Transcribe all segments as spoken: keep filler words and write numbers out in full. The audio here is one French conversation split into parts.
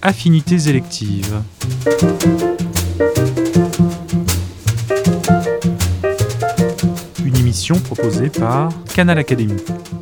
Affinités électives. Une émission proposée par Canal Académie.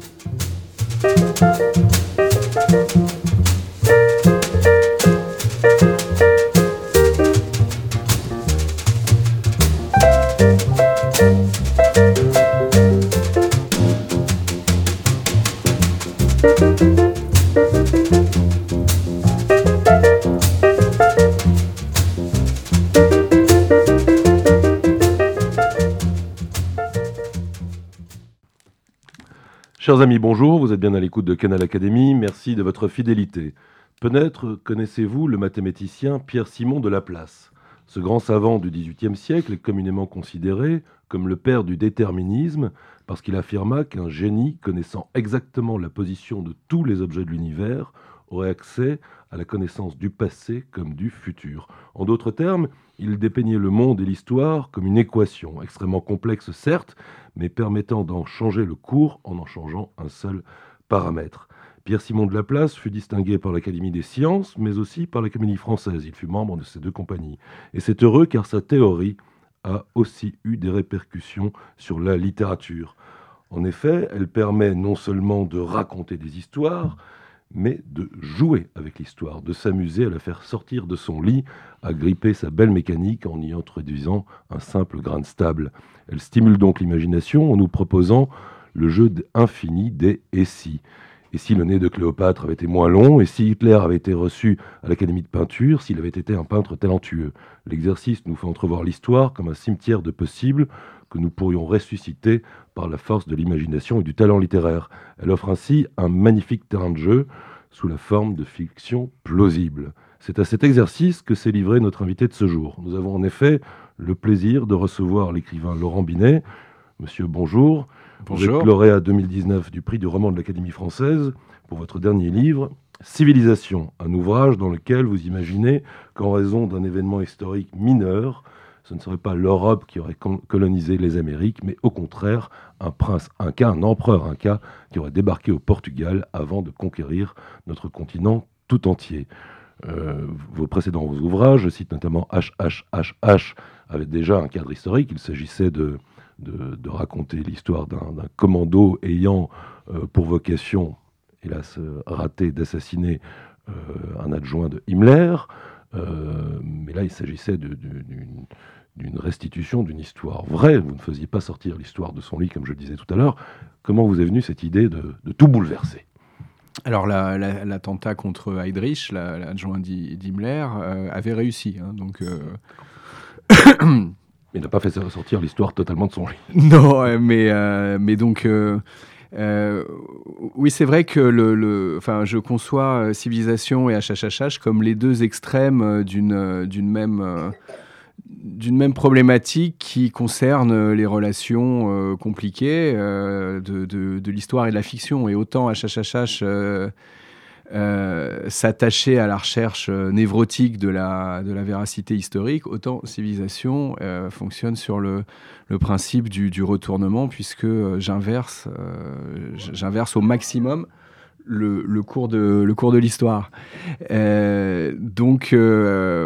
Chers amis, bonjour, vous êtes bien à l'écoute de Canal Académie, merci de votre fidélité. Peut-être connaissez-vous le mathématicien Pierre-Simon de Laplace. Ce grand savant du dix-huitième siècle est communément considéré comme le père du déterminisme parce qu'il affirma qu'un génie connaissant exactement la position de tous les objets de l'univers aurait accès à la connaissance du passé comme du futur. En d'autres termes, il dépeignait le monde et l'histoire comme une équation, extrêmement complexe certes, mais permettant d'en changer le cours en en changeant un seul paramètre. Pierre-Simon de Laplace fut distingué par l'Académie des sciences, mais aussi par l'Académie française. Il fut membre de ces deux compagnies. Et c'est heureux car sa théorie a aussi eu des répercussions sur la littérature. En effet, elle permet non seulement de raconter des histoires, mais de jouer avec l'histoire, de s'amuser à la faire sortir de son lit, à gripper sa belle mécanique en y introduisant un simple grain de stable. Elle stimule donc l'imagination en nous proposant le jeu infini des « et si ». Et si le nez de Cléopâtre avait été moins long, et si Hitler avait été reçu à l'Académie de peinture, s'il avait été un peintre talentueux. L'exercice nous fait entrevoir l'histoire comme un cimetière de possibles que nous pourrions ressusciter par la force de l'imagination et du talent littéraire. Elle offre ainsi un magnifique terrain de jeu sous la forme de fiction plausible. C'est à cet exercice que s'est livré notre invité de ce jour. Nous avons en effet le plaisir de recevoir l'écrivain Laurent Binet. Monsieur, bonjour. Bonjour. Vous êtes lauréat deux mille dix-neuf du prix du roman de l'Académie française pour votre dernier livre, Civilisation, un ouvrage dans lequel vous imaginez qu'en raison d'un événement historique mineur, ce ne serait pas l'Europe qui aurait colonisé les Amériques, mais au contraire, un prince inca, un empereur inca, qui aurait débarqué au Portugal avant de conquérir notre continent tout entier. Euh, vos précédents ouvrages, je cite notamment H H H H, avaient déjà un cadre historique. Il s'agissait de, de, de raconter l'histoire d'un, d'un commando ayant euh, pour vocation, hélas raté, d'assassiner euh, un adjoint de Himmler. Euh, mais là, il s'agissait de, de, d'une, d'une restitution d'une histoire vraie. Vous ne faisiez pas sortir l'histoire de son lit, comme je le disais tout à l'heure. Comment vous est venue cette idée de, de tout bouleverser ? Alors, la, la, l'attentat contre Heydrich, la, l'adjoint d'Himmler, euh, avait réussi. Hein, donc, euh... il n'a pas fait sortir l'histoire totalement de son lit. Non, mais, euh, mais donc... Euh... Euh, oui, c'est vrai que le, le, enfin, je conçois euh, Civilisation et H H H H comme les deux extrêmes euh, d'une, euh, d'une, même, euh, d'une même problématique qui concerne les relations euh, compliquées euh, de, de, de l'histoire et de la fiction. Et autant H H H H euh, euh, s'attachait à la recherche euh, névrotique de la, de la véracité historique, autant Civilisation euh, fonctionne sur le le principe du, du retournement, puisque euh, j'inverse, euh, j'inverse au maximum le, le, cours, de, le cours de l'histoire. Euh, donc, euh,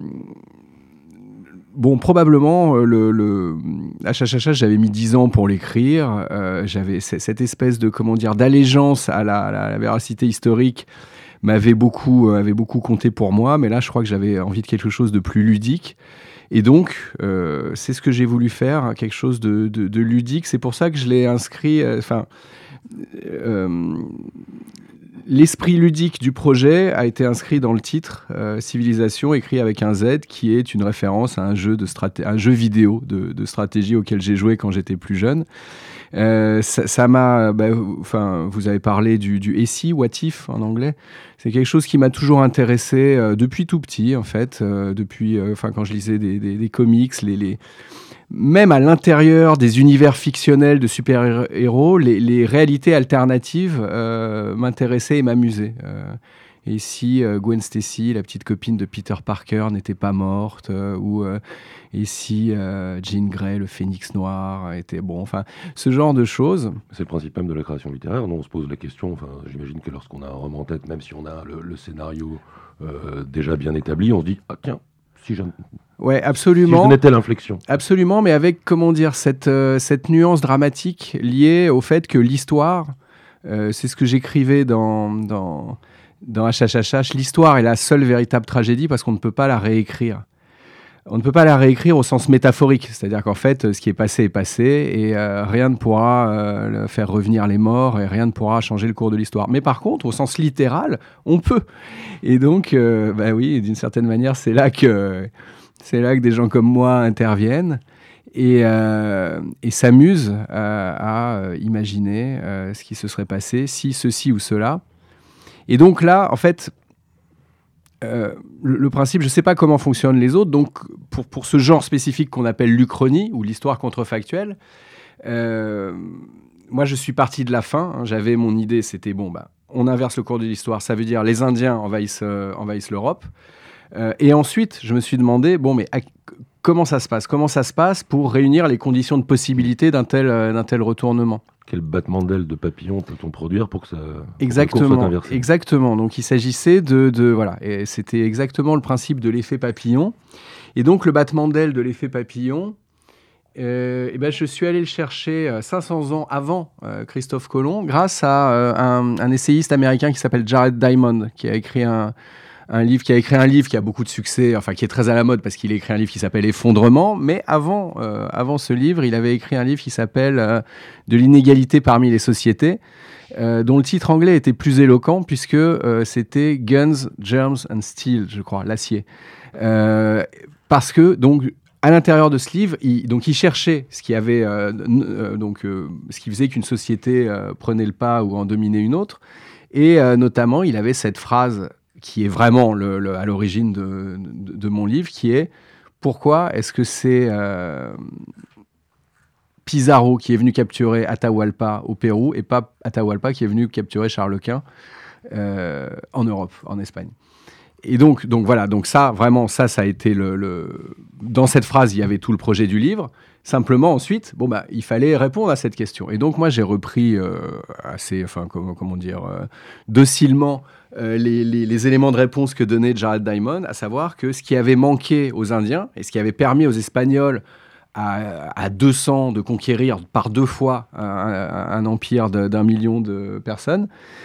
bon, probablement, le, le H H H H, j'avais mis dix ans pour l'écrire. Euh, j'avais cette espèce de, comment dire, d'allégeance à la, à la, à la véracité historique m'avait beaucoup, avait beaucoup compté pour moi, mais là, je crois que j'avais envie de quelque chose de plus ludique. Et donc, euh, c'est ce que j'ai voulu faire, quelque chose de, de, de ludique. C'est pour ça que je l'ai inscrit... Enfin, euh, euh, l'esprit ludique du projet a été inscrit dans le titre euh, Civilisation, écrit avec un Z, qui est une référence à un jeu, de straté- un jeu vidéo de, de stratégie auquel j'ai joué quand j'étais plus jeune. Euh, ça, ça m'a... Bah, enfin, vous avez parlé du, du « et si », « what if » en anglais. C'est quelque chose qui m'a toujours intéressé euh, depuis tout petit, en fait. Euh, depuis, euh, enfin, quand je lisais des, des, des comics, les, les... même à l'intérieur des univers fictionnels de super-héros, les, les réalités alternatives euh, m'intéressaient et m'amusaient. Euh, Et si euh, Gwen Stacy, la petite copine de Peter Parker, n'était pas morte, euh, ou euh, et si euh, Jean Grey, le phénix noir, était bon, enfin, ce genre de choses. C'est le principe même de la création littéraire. Non, on se pose la question. Enfin, j'imagine que lorsqu'on a un roman en tête, même si on a le, le scénario euh, déjà bien établi, on se dit ah tiens, si je Ouais, absolument. Si je n'étais l'inflexion. Absolument, mais avec comment dire cette euh, cette nuance dramatique liée au fait que l'histoire, euh, c'est ce que j'écrivais dans dans Dans H H H H, l'histoire est la seule véritable tragédie parce qu'on ne peut pas la réécrire. On ne peut pas la réécrire au sens métaphorique, c'est-à-dire qu'en fait, ce qui est passé est passé et euh, rien ne pourra euh, faire revenir les morts et rien ne pourra changer le cours de l'histoire. Mais par contre, au sens littéral, on peut. Et donc, euh, bah oui, d'une certaine manière, c'est là que, c'est là que des gens comme moi interviennent et, euh, et s'amusent euh, à imaginer euh, ce qui se serait passé si ceci ou cela. Et donc là, en fait, euh, le, le principe, je ne sais pas comment fonctionnent les autres, donc pour, pour ce genre spécifique qu'on appelle l'Uchronie, ou l'histoire contrefactuelle, euh, moi je suis parti de la fin, hein, j'avais mon idée, c'était bon, bah, on inverse le cours de l'histoire, ça veut dire les Indiens envahissent, euh, envahissent l'Europe, euh, et ensuite je me suis demandé, bon mais à, comment ça se passe Comment ça se passe pour réunir les conditions de possibilité d'un tel, euh, d'un tel retournement ? Quel battement d'aile de papillon peut-on produire pour que ça pour exactement, que le cours soit inversé ? Exactement. Donc il s'agissait de, de voilà, et c'était exactement le principe de l'effet papillon. Et donc le battement d'aile de l'effet papillon, euh, et ben je suis allé le chercher cinq cents ans avant euh, Christophe Colomb, grâce à euh, un, un essayiste américain qui s'appelle Jared Diamond, qui a écrit un Un livre qui a écrit un livre qui a beaucoup de succès, enfin qui est très à la mode parce qu'il a écrit un livre qui s'appelle Effondrement. Mais avant, euh, avant ce livre, il avait écrit un livre qui s'appelle euh, De l'inégalité parmi les sociétés, euh, dont le titre anglais était plus éloquent puisque euh, c'était Guns, Germs and Steel, je crois, l'acier. Euh, parce que donc à l'intérieur de ce livre, il, donc il cherchait ce qui avait euh, euh, donc euh, ce qui faisait qu'une société euh, prenait le pas ou en dominait une autre, et euh, notamment il avait cette phrase qui est vraiment le, le, à l'origine de, de, de mon livre, qui est « Pourquoi est-ce que c'est euh, Pizarro qui est venu capturer Atahualpa au Pérou et pas Atahualpa qui est venu capturer Charles Quint euh, en Europe, en Espagne ?» Et donc, donc voilà, donc ça, vraiment, ça, ça a été le, le... Dans cette phrase, il y avait tout le projet du livre. Simplement, ensuite, bon, bah, il fallait répondre à cette question. Et donc, moi, j'ai repris euh, assez, enfin, comment, comment dire, euh, docilement euh, les, les, les éléments de réponse que donnait Jared Diamond, à savoir que ce qui avait manqué aux Indiens et ce qui avait permis aux Espagnols à, à deux cents de conquérir par deux fois un, un, un empire de, d'un million de personnes,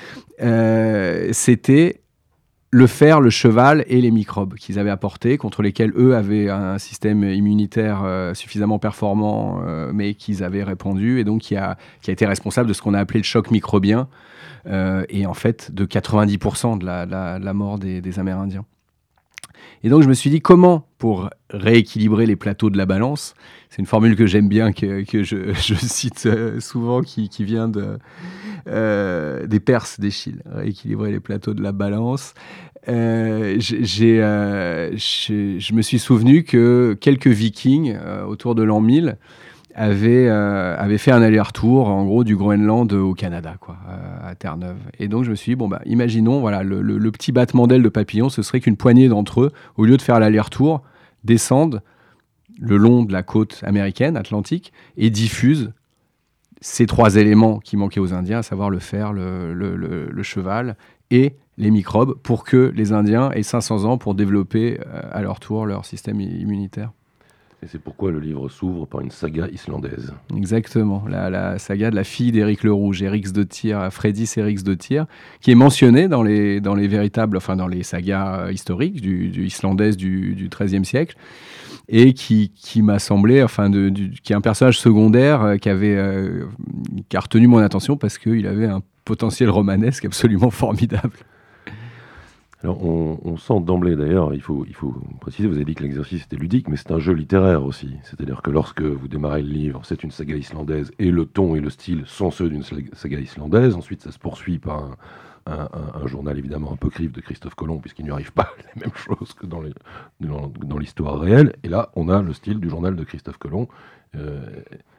euh, c'était le fer, le cheval et les microbes qu'ils avaient apportés, contre lesquels eux avaient un système immunitaire euh, suffisamment performant, euh, mais qu'ils avaient répandu, et donc qui a, qui a été responsable de ce qu'on a appelé le choc microbien, euh, et en fait de quatre-vingt-dix pour cent de la, la, la mort des, des Amérindiens. Et donc je me suis dit, comment, pour rééquilibrer les plateaux de la balance, c'est une formule que j'aime bien, que, que je, je cite souvent, qui, qui vient de, euh, des Perses d'Échille, rééquilibrer les plateaux de la balance. Euh, j'ai, euh, j'ai, je me suis souvenu que quelques vikings, euh, autour de l'an mille, avaient, euh, avaient fait un aller-retour, en gros, du Groenland au Canada, quoi, euh, à Terre-Neuve. Et donc, je me suis dit, bon, bah, imaginons, voilà, le, le, le petit battement d'aile de papillon, ce serait qu'une poignée d'entre eux, au lieu de faire l'aller-retour, descendent le long de la côte américaine, atlantique, et diffusent ces trois éléments qui manquaient aux Indiens, à savoir le fer, le, le, le, le cheval et les microbes, pour que les Indiens aient cinq cents ans pour développer euh, à leur tour leur système immunitaire. Et c'est pourquoi le livre s'ouvre par une saga islandaise. Exactement, la, la saga de la fille d'Éric le Rouge, Eriksdottir, Freydis Eriksdottir, qui est mentionnée dans les, dans les véritables, enfin dans les sagas historiques du, du islandaises du, du XIIIe siècle, et qui, qui m'a semblé, enfin, de, du, qui est un personnage secondaire euh, qui, avait, euh, qui a retenu mon attention parce qu'il avait un potentiel romanesque absolument formidable. Alors, on, on sent d'emblée, d'ailleurs, il faut, il faut préciser, vous avez dit que l'exercice était ludique, mais c'est un jeu littéraire aussi. C'est-à-dire que lorsque vous démarrez le livre, c'est une saga islandaise, et le ton et le style sont ceux d'une saga islandaise. Ensuite, ça se poursuit par un, un, un, un journal, évidemment, apocryphe de Christophe Colomb, puisqu'il n'y arrive pas les mêmes choses que dans, les, dans, dans l'histoire réelle. Et là, on a le style du journal de Christophe Colomb. Euh,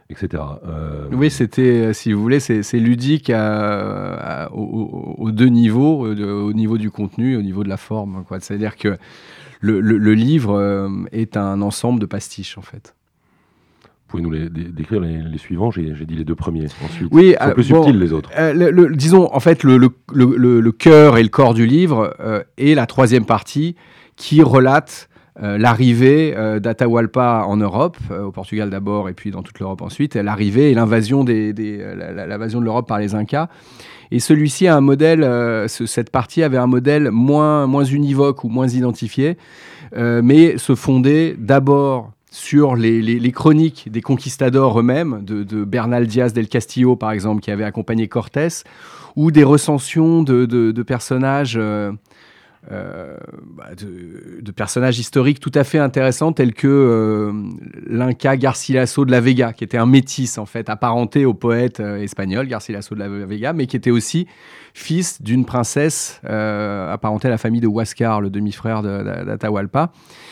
et cetera. Euh... Oui, c'était, si vous voulez, c'est, c'est ludique à, à, aux, aux deux niveaux, au niveau du contenu, au niveau de la forme, quoi. C'est-à-dire que le, le, le livre est un ensemble de pastiches, en fait. Vous pouvez nous les, les, décrire les, les suivants? j'ai, j'ai dit les deux premiers. Ensuite, oui, ils sont euh, plus bon, subtils les autres. Euh, le, le, disons, en fait, le, le, le, le cœur et le corps du livre euh, est la troisième partie qui relate euh, l'arrivée euh, d'Atahualpa en Europe, euh, au Portugal d'abord et puis dans toute l'Europe ensuite, l'arrivée et l'invasion, des, des, la, l'invasion de l'Europe par les Incas. Et celui-ci a un modèle, euh, ce, cette partie avait un modèle moins, moins univoque ou moins identifié, euh, mais se fondait d'abord sur les, les, les chroniques des conquistadors eux-mêmes, de, de Bernal Diaz del Castillo, par exemple, qui avait accompagné Cortés, ou des recensions de, de, de personnages... Euh, Euh, bah de, de personnages historiques tout à fait intéressants tels que euh, l'Inca Garcilaso de la Vega, qui était un métis en fait apparenté au poète euh, espagnol Garcilaso de la Vega, mais qui était aussi fils d'une princesse euh, apparentée à la famille de Huáscar, le demi-frère de, de, d'Atahualpa,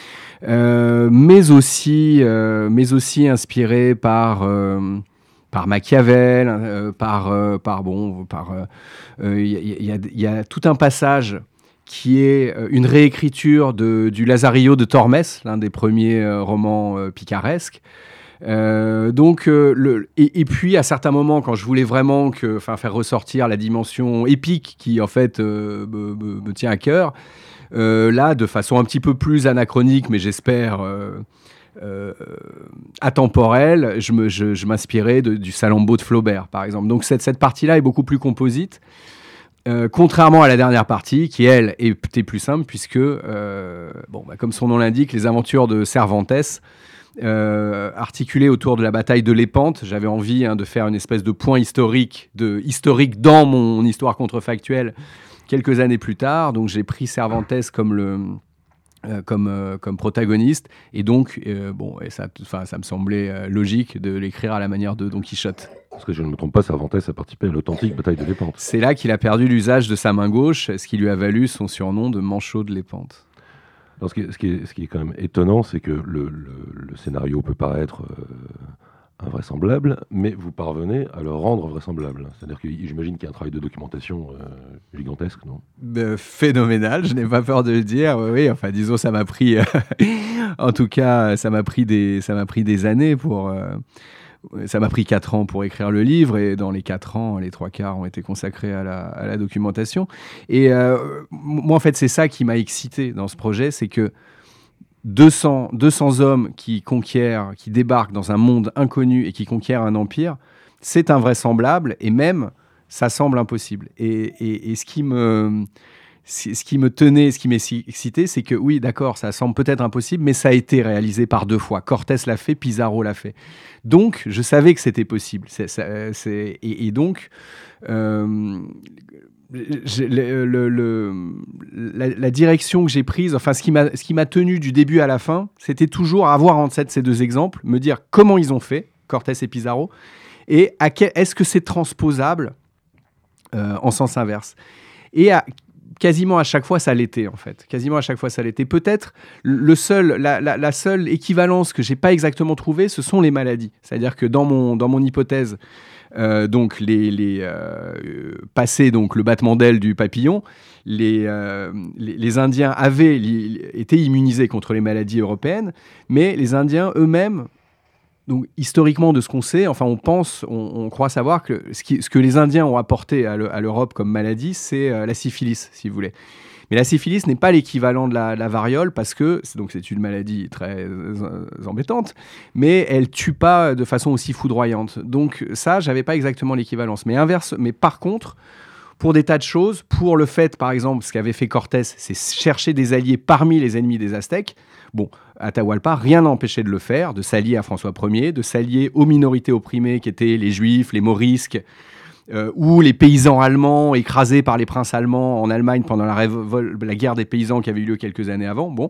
euh, mais aussi euh, mais aussi inspiré par euh, par Machiavel, euh, par euh, par bon par il euh, y, y, a, y a tout un passage qui est une réécriture de, du Lazarillo de Tormes, l'un des premiers euh, romans euh, picaresques. Euh, donc, euh, le, et, et puis, à certains moments, quand je voulais vraiment que, faire ressortir la dimension épique qui, en fait, euh, me, me, me tient à cœur, euh, là, de façon un petit peu plus anachronique, mais j'espère euh, euh, atemporelle, je, me, je, je m'inspirais de, du Salammbô de Flaubert, par exemple. Donc, cette, cette partie-là est beaucoup plus composite. Euh, contrairement à la dernière partie, qui elle était plus simple, puisque, euh, bon, bah, comme son nom l'indique, les aventures de Cervantes, euh, articulées autour de la bataille de Lépante, j'avais envie hein, de faire une espèce de point historique, de, historique dans mon histoire contrefactuelle quelques années plus tard. Donc j'ai pris Cervantes comme le... Euh, comme, euh, comme protagoniste, et donc euh, bon, et ça, ça me semblait euh, logique de l'écrire à la manière de Don Quichotte. Parce que je ne me trompe pas, Cervantes a participé à l'authentique bataille de Lépante. C'est là qu'il a perdu l'usage de sa main gauche, ce qui lui a valu son surnom de Manchot de Lépante. Alors, ce, qui est, ce, qui est, ce qui est quand même étonnant, c'est que le, le, le scénario peut paraître euh, invraisemblable, mais vous parvenez à le rendre vraisemblable. C'est-à-dire que j'imagine qu'il y a un travail de documentation euh, gigantesque, non ? euh, Phénoménal, je n'ai pas peur de le dire. Oui, oui, enfin, disons, ça m'a pris... en tout cas, ça m'a pris des, ça m'a pris des années pour... Euh, ça m'a pris quatre ans pour écrire le livre, et dans les quatre ans, les trois quarts ont été consacrés à la, à la documentation. Et euh, moi, en fait, c'est ça qui m'a excité dans ce projet, c'est que deux cents, deux cents hommes qui conquièrent, qui débarquent dans un monde inconnu et qui conquièrent un empire, c'est invraisemblable, et même, ça semble impossible. Et, et, et ce qui me... Ce qui me tenait, ce qui m'excitait, c'est que oui, d'accord, ça semble peut-être impossible, mais ça a été réalisé par deux fois. Cortés l'a fait, Pizarro l'a fait. Donc, je savais que c'était possible. C'est, c'est, et, et donc, euh, le, le, le, la, la direction que j'ai prise, enfin, ce qui m'a, ce qui m'a tenu du début à la fin, c'était toujours avoir en tête ces deux exemples, me dire comment ils ont fait, Cortés et Pizarro, et à quel, est-ce que c'est transposable euh, en sens inverse. Et à quasiment à chaque fois, ça l'était, en fait. Quasiment à chaque fois, ça l'était. Peut-être le seul, la, la, la seule équivalence que je n'ai pas exactement trouvée, ce sont les maladies. C'est-à-dire que dans mon, dans mon hypothèse, euh, donc les, les, euh, passé donc, le battement d'aile du papillon, les, euh, les, les Indiens avaient li, été immunisés contre les maladies européennes, mais les Indiens eux-mêmes... Donc, historiquement, de ce qu'on sait, enfin, on pense, on, on croit savoir que ce, qui, ce que les Indiens ont apporté à, le, à l'Europe comme maladie, c'est euh, la syphilis, si vous voulez. Mais la syphilis n'est pas l'équivalent de la, la variole, parce que c'est, donc, c'est une maladie très euh, embêtante, mais elle tue pas de façon aussi foudroyante. Donc ça, j'avais pas exactement l'équivalence. Mais inverse, mais par contre, pour des tas de choses, pour le fait, par exemple, ce qu'avait fait Cortés, c'est chercher des alliés parmi les ennemis des Aztèques. Bon, Atahualpa, rien n'a empêché de le faire, de s'allier à François Ier, de s'allier aux minorités opprimées qui étaient les Juifs, les Morisques, euh, ou les paysans allemands écrasés par les princes allemands en Allemagne pendant la, révol- la guerre des paysans qui avait eu lieu quelques années avant. Bon.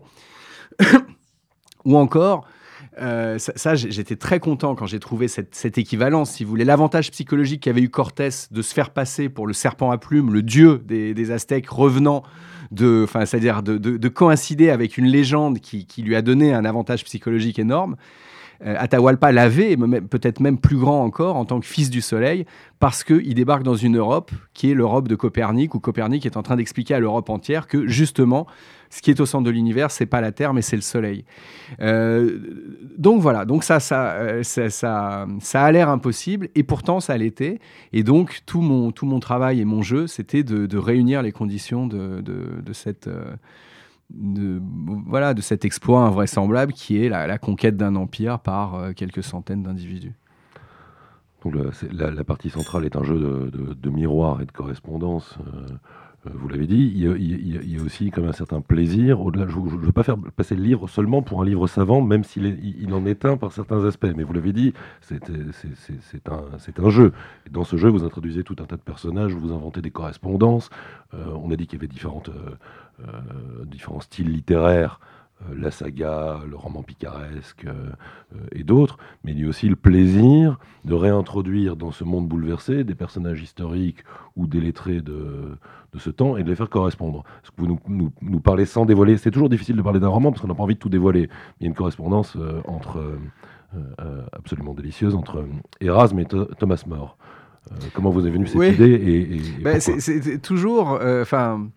Ou encore... Euh, ça, ça, j'étais très content quand j'ai trouvé cette, cette équivalence, si vous voulez. L'avantage psychologique qu'avait eu Cortés de se faire passer pour le serpent à plumes, le dieu des, des Aztèques revenant, de, enfin, c'est-à-dire de, de, de coïncider avec une légende qui, qui lui a donné un avantage psychologique énorme. euh, Atahualpa l'avait, peut-être même plus grand encore, en tant que fils du soleil, parce qu'il débarque dans une Europe qui est l'Europe de Copernic, où Copernic est en train d'expliquer à l'Europe entière que, justement, ce qui est au centre de l'univers, c'est pas la Terre, mais c'est le Soleil. Euh, donc voilà, donc ça, ça, ça, ça, ça a l'air impossible, et pourtant ça l'était. Et donc tout mon, tout mon travail et mon jeu, c'était de, de réunir les conditions de, de, de cette... De, voilà, de cet exploit invraisemblable qui est la, la conquête d'un empire par euh, quelques centaines d'individus. Donc la, la, la partie centrale est un jeu de, de, de miroir et de correspondance. Euh, euh, vous l'avez dit, il y, a, il, y a, il y a aussi comme un certain plaisir. Au-delà, je ne veux pas faire passer le livre seulement pour un livre savant, même s'il est, il en est un par certains aspects. Mais vous l'avez dit, c'est, c'est, c'est, c'est, un, c'est un jeu. Et dans ce jeu, vous introduisez tout un tas de personnages, vous inventez des correspondances. Euh, on a dit qu'il y avait différentes, euh, euh, différents styles littéraires. Euh, la saga, le roman picaresque euh, euh, et d'autres, mais il y a aussi le plaisir de réintroduire dans ce monde bouleversé des personnages historiques ou des lettrés de, de ce temps et de les faire correspondre. Est-ce que vous nous, nous, nous parlez sans dévoiler? C'est toujours difficile de parler d'un roman parce qu'on n'a pas envie de tout dévoiler. Il y a une correspondance euh, entre, euh, euh, absolument délicieuse entre Erasme et to- Thomas More. Euh, comment vous avez venu cette oui. idée et, et, et ben, c'est, c'est toujours... Enfin...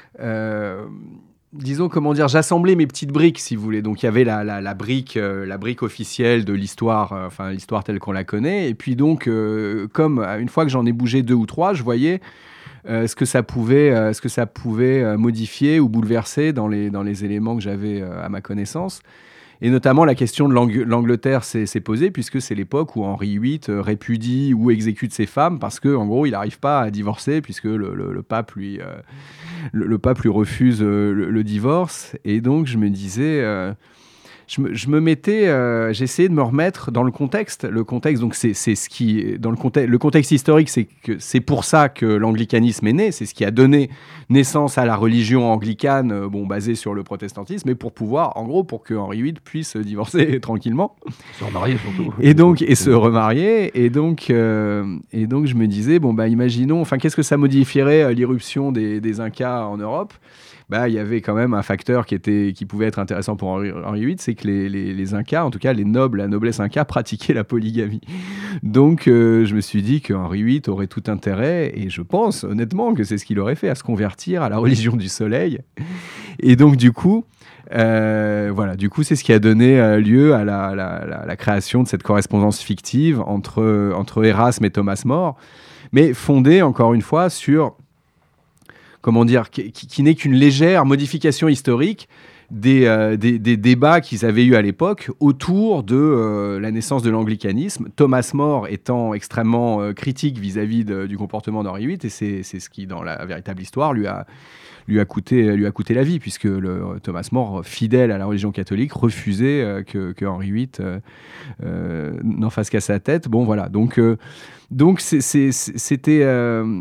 Euh, Disons, comment dire, j'assemblais mes petites briques, si vous voulez. Donc, il y avait la, la, la, brique, euh, la brique officielle de l'histoire, euh, enfin, l'histoire telle qu'on la connaît. Et puis, donc, euh, comme une fois que j'en ai bougé deux ou trois, je voyais euh, ce que ça pouvait, euh, ce que ça pouvait euh, modifier ou bouleverser dans les, dans les éléments que j'avais euh, à ma connaissance. Et notamment, la question de l'Ang- l'Angleterre s'est, s'est posée, puisque c'est l'époque où Henri huit euh, répudie ou exécute ses femmes, parce qu'en gros, il n'arrive pas à divorcer, puisque le, le, le pape lui... Euh, Le, le pape lui refuse euh, le, le divorce. Et donc, je me disais... Euh, je, me, je me mettais... Euh, j'essayais de me remettre dans le contexte. Le contexte, donc, c'est, c'est ce qui... Dans le, contexte, le contexte historique, c'est, que, c'est pour ça que l'anglicanisme est né. C'est ce qui a donné naissance à la religion anglicane, euh, bon, basée sur le protestantisme, et pour pouvoir, en gros, pour que Henri huit puisse divorcer tranquillement. Se remarier, surtout. Et donc, et se remarier. Et donc, euh, et donc, je me disais, bon, bah, imaginons... Enfin, qu'est-ce que ça modifierait euh, l'irruption des, des Incas en Europe? Bah, il y avait quand même un facteur qui, était, qui pouvait être intéressant pour Henri, Henri huit, c'est que les, les, les Incas, en tout cas les nobles, la noblesse Inca, pratiquaient la polygamie. Donc euh, je me suis dit que Henri huit aurait tout intérêt, et je pense honnêtement que c'est ce qu'il aurait fait, à se convertir à la religion du soleil. Et donc du coup, euh, voilà, du coup c'est ce qui a donné euh, lieu à la, la, la, la création de cette correspondance fictive entre, entre Erasme et Thomas More, mais fondée encore une fois sur... comment dire, qui, qui n'est qu'une légère modification historique des, euh, des, des débats qu'ils avaient eus à l'époque autour de euh, la naissance de l'anglicanisme, Thomas More étant extrêmement euh, critique vis-à-vis de, du comportement d'Henri huit, et c'est, c'est ce qui, dans la véritable histoire, lui a, lui a, coûté, lui a coûté la vie, puisque le, Thomas More, fidèle à la religion catholique, refusait euh, que, que Henri huit euh, euh, n'en fasse qu'à sa tête. Bon, voilà, donc, euh, donc c'est, c'est, c'était... Euh,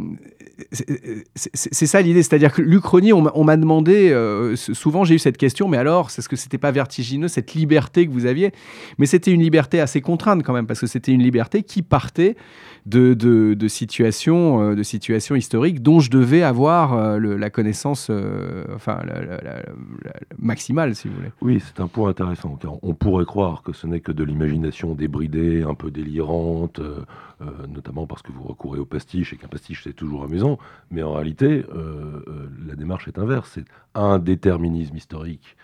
C'est, c'est, c'est ça l'idée, c'est-à-dire que l'Uchronie, on m'a, on m'a demandé, euh, souvent j'ai eu cette question, mais alors, est-ce que c'était pas vertigineux, cette liberté que vous aviez? Mais c'était une liberté assez contrainte quand même, parce que c'était une liberté qui partait de, de, de, situations, euh, de situations historiques dont je devais avoir euh, le, la connaissance euh, enfin, la, la, la, la, maximale, si vous voulez. Oui, c'est un point intéressant, car on pourrait croire que ce n'est que de l'imagination débridée, un peu délirante, euh, euh, notamment parce que vous recourez au pastiche, et qu'un pastiche c'est toujours amusant, mais en réalité, euh, euh, la démarche est inverse. C'est un déterminisme historique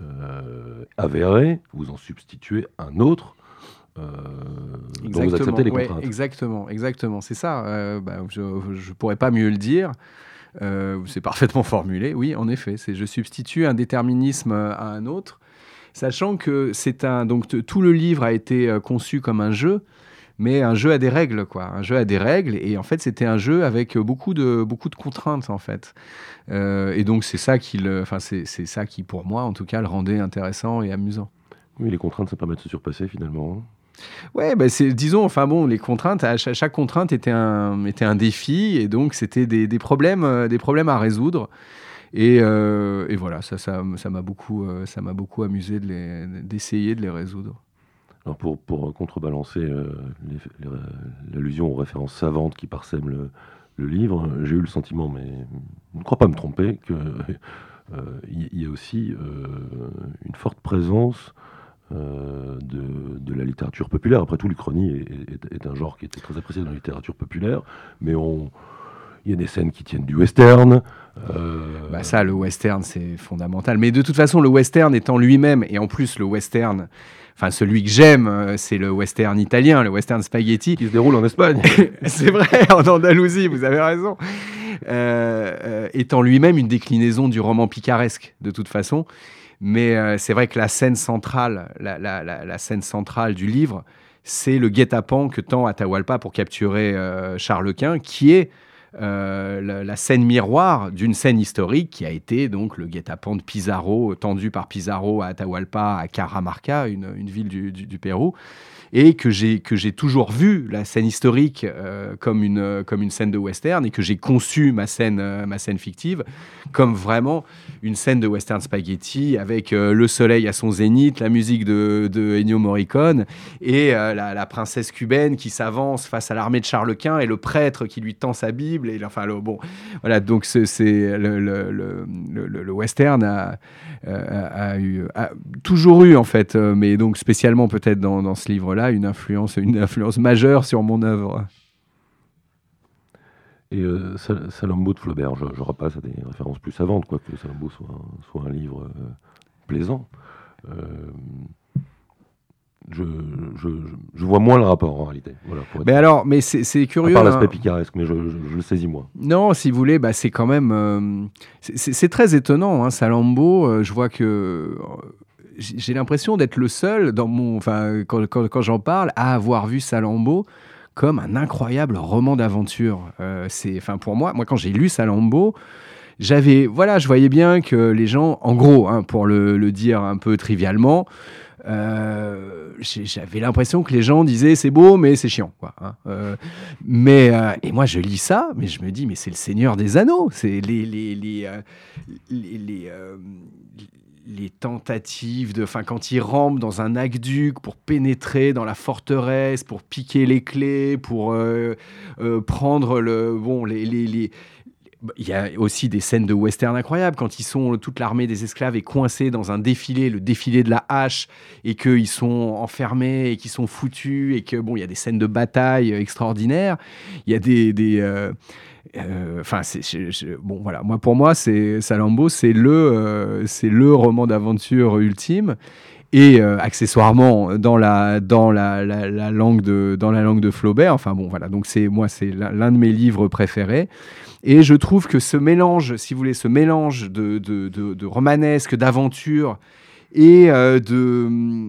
euh, avéré, vous en substituez un autre, euh, dont vous acceptez les contraintes. Ouais, exactement, exactement, c'est ça. Euh, bah, je ne pourrais pas mieux le dire. Euh, c'est parfaitement formulé. Oui, en effet, c'est je substitue un déterminisme à un autre, sachant que c'est un donc t- tout le livre a été euh, conçu comme un jeu, mais un jeu à des règles, quoi. Un jeu à des règles, et en fait, c'était un jeu avec beaucoup de beaucoup de contraintes, en fait. Euh, et donc, c'est ça qui, le, enfin, c'est, c'est ça qui, pour moi, en tout cas, le rendait intéressant et amusant. Oui, les contraintes, ça permet de se surpasser finalement. Ouais, bah c'est, disons, enfin bon, les contraintes, à chaque, chaque contrainte était un, était un défi, et donc c'était des, des, problèmes, euh, des problèmes à résoudre. Et, euh, et voilà, ça, ça, ça, m'a beaucoup, euh, ça m'a beaucoup amusé de les, d'essayer de les résoudre. Alors pour, pour contrebalancer euh, les, les, l'allusion aux références savantes qui parsèment le, le livre, j'ai eu le sentiment, mais je ne crois pas me tromper, qu'il euh, y, y a aussi euh, une forte présence euh, de, de la littérature populaire. Après tout, l'Uchronie est, est, est un genre qui était très apprécié dans la littérature populaire, mais on... il y a des scènes qui tiennent du western. Euh... Bah ça, le western, c'est fondamental. Mais de toute façon, le western étant lui-même, et en plus le western, enfin celui que j'aime, c'est le western italien, le western spaghetti. Qui se déroule en Espagne. C'est vrai, en Andalousie, vous avez raison. Euh, euh, étant lui-même une déclinaison du roman picaresque, de toute façon. Mais euh, c'est vrai que la scène centrale, la, la, la, la scène centrale du livre, c'est le guet-apens que tend Atahualpa pour capturer euh, Charles Quint, qui est Euh, la, la scène miroir d'une scène historique qui a été donc le guet-apens de Pizarro, tendu par Pizarro à Atahualpa, à Caramarca, une, une ville du, du, du Pérou, et que j'ai, que j'ai toujours vu la scène historique euh, comme, une, comme une scène de western, et que j'ai conçu ma scène, euh, ma scène fictive comme vraiment une scène de western spaghetti avec euh, le soleil à son zénith, la musique de, de Ennio Morricone, et euh, la, la princesse cubaine qui s'avance face à l'armée de Charles Quint, et le prêtre qui lui tend sa Bible. Et, enfin, le, bon, voilà, donc c'est, c'est le, le, le, le, le western a, a, a, eu, a toujours eu, en fait, euh, mais donc spécialement peut-être dans, dans ce livre-là, une influence, une influence majeure sur mon œuvre. Et euh, Salammbô de Flaubert, je, je repasse à des références plus savantes, quoique Salammbô soit, soit un livre euh, plaisant. Euh, je, je, je vois moins le rapport en réalité. Voilà, pour être mais alors, mais c'est, c'est curieux. À part l'aspect hein. picaresque, mais je, je, je le saisis moins. Non, si vous voulez, bah, c'est quand même. Euh, c'est, c'est, c'est très étonnant, hein, Salammbô. Euh, je vois que. Euh, j'ai l'impression d'être le seul, dans mon, enfin, quand, quand, quand j'en parle, à avoir vu Salammbô comme un incroyable roman d'aventure. Euh, c'est, enfin, pour moi, moi, quand j'ai lu Salammbô, j'avais, voilà, je voyais bien que les gens, en gros, hein, pour le, le dire un peu trivialement, euh, j'avais l'impression que les gens disaient c'est beau, mais c'est chiant, quoi. Hein. Euh, mais euh, et moi, je lis ça, mais je me dis, mais c'est le Seigneur des Anneaux, c'est les les les euh, les, les euh, les tentatives de, enfin, quand il rampe dans un aqueduc pour pénétrer dans la forteresse, pour piquer les clés, pour euh, euh, prendre le, bon, les, les, les, il y a aussi des scènes de western incroyables quand ils sont, toute l'armée des esclaves est coincée dans un défilé, le défilé de la hache, et qu'ils sont enfermés et qu'ils sont foutus, et que bon, il y a des scènes de bataille extraordinaires. Il y a des, des euh, enfin, euh, c'est, je, je, bon, voilà. Moi, pour moi, c'est Salammbô, c'est le, euh, c'est le roman d'aventure ultime. Et euh, accessoirement dans la dans la, la, la langue de dans la langue de Flaubert. Enfin bon, voilà. Donc c'est moi, c'est l'un de mes livres préférés. Et je trouve que ce mélange, si vous voulez, ce mélange de de, de, de romanesque, d'aventure et euh, de,